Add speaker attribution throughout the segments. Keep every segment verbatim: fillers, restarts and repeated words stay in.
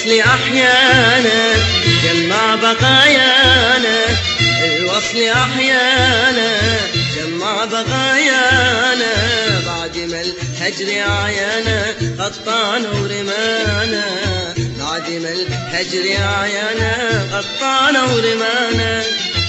Speaker 1: الوصل أحيانا جمع بقايانا، الوصل أحيانا جمع بقايانا، بعد ما الهجر عيانا قطعنا ورمانا، بعد ما الهجر عيانا قطعنا ورمانا.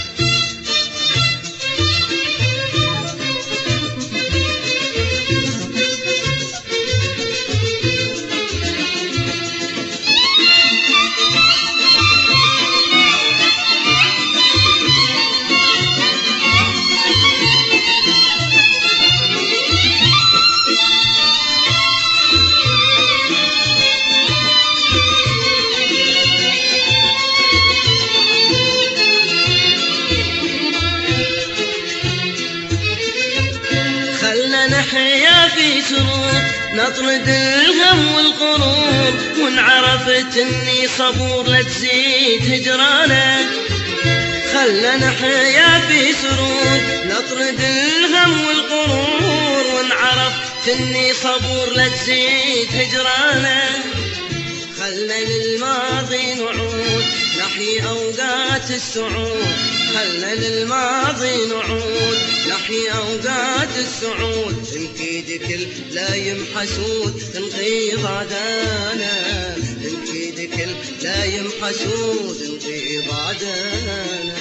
Speaker 1: نحيا في سرور نطرد الهم والغرور، وان عرفت اني صبور لا تزيد هجرانا. خلنا نحيا في سرور نطرد الهم والغرور، وان عرفت اني صبور لا تزيد هجرانا. خلنا للماضي نعود نحيي اوقات السعود، خلنا للماضي نعود نحيي اوقات السعود، نكيد كل لايم حسود نغيب عدانا، نكيد كل لايم حسود نغيب عدانا.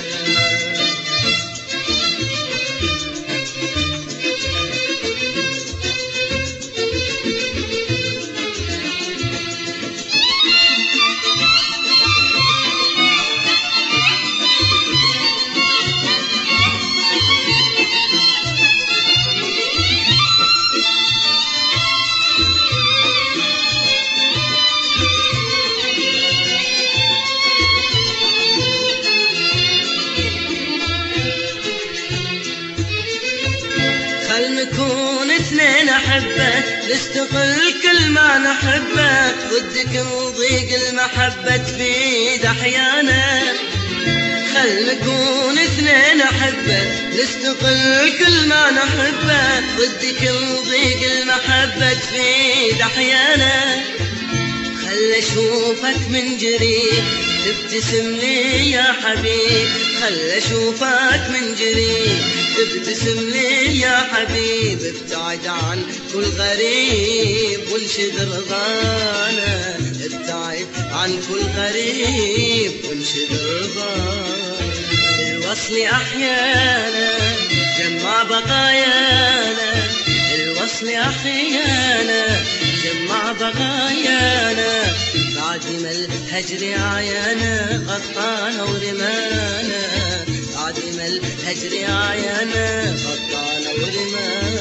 Speaker 1: خل نكون اثنين أحبة نستقل كل ما نحبه، ضدك نضيق المحبة تفيد أحيانا. خل نكون اثنين أحبة نستقل كل ما نحبه، ضدك نضيق المحبة تفيد أحيانا. خل أشوفك من جريح تبتسم لي يا حبيب، خل أشوفك من جريح تبتسم لي يا حبيب، ابتعد عن كل غريب وانشد رضانا، ابتعد عن كل غريب وانشد رضانا. الوصل أحيانا جمع بقايانا، الوصل أحيانا جمع بقايانا، بعد ما الهجر عيانا قطعنا ورمانا، بعد ما الهجر عيانا قطعنا ورمانا.